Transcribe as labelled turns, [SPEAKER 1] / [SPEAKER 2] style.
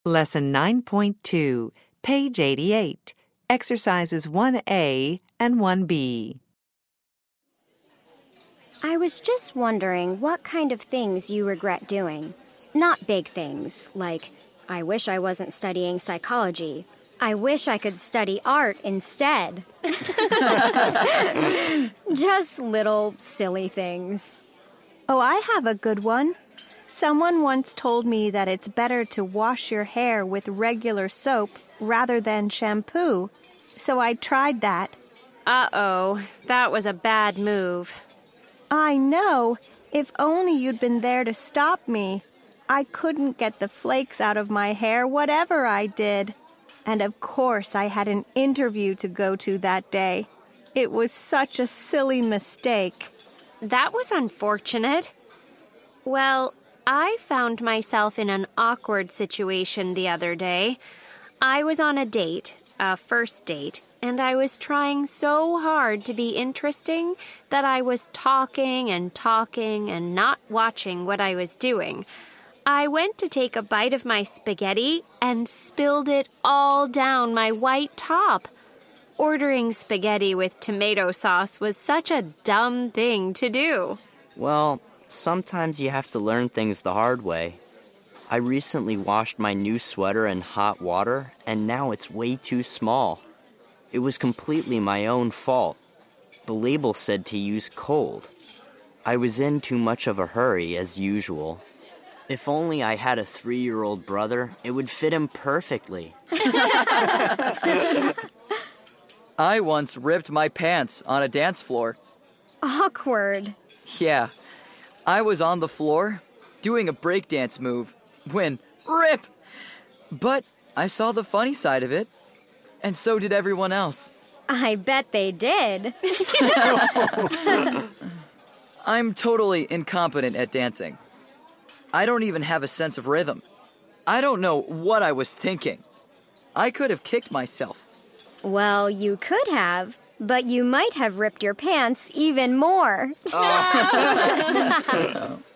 [SPEAKER 1] Lesson 9.2, page 88, exercises 1A and 1B.
[SPEAKER 2] I was just wondering what kind of things you regret doing. Not big things, like, I wish I wasn't studying psychology. I wish I could study art instead. Just little silly things.
[SPEAKER 3] Oh, I have a good one. Someone once told me that it's better to wash your hair with regular soap rather than shampoo, so I tried that.
[SPEAKER 4] Uh-oh, that was a bad move.
[SPEAKER 3] I know. If only you'd been there to stop me. I couldn't get the flakes out of my hair, whatever I did. And of course, I had an interview to go to that day. It was such a silly mistake.
[SPEAKER 4] That was unfortunate. Well, I found myself in an awkward situation the other day. I was on a date, a first date, and I was trying so hard to be interesting that I was talking and not watching what I was doing. I went to take a bite of my spaghetti and spilled it all down my white top. Ordering spaghetti with tomato sauce was such a dumb thing to do.
[SPEAKER 5] Well, sometimes you have to learn things the hard way. I recently washed my new sweater in hot water, and now it's way too small. It was completely my own fault. The label said to use cold. I was in too much of a hurry, as usual. If only I had a 3-year-old brother, it would fit him perfectly.
[SPEAKER 6] I once ripped my pants on a dance floor.
[SPEAKER 2] Awkward.
[SPEAKER 6] Yeah, I was on the floor doing a breakdance move when rip! But I saw the funny side of it, and so did everyone else.
[SPEAKER 2] I bet they did.
[SPEAKER 6] I'm totally incompetent at dancing. I don't even have a sense of rhythm. I don't know what I was thinking. I could have kicked myself.
[SPEAKER 2] Well, you could have, but you might have ripped your pants even more.
[SPEAKER 6] Oh.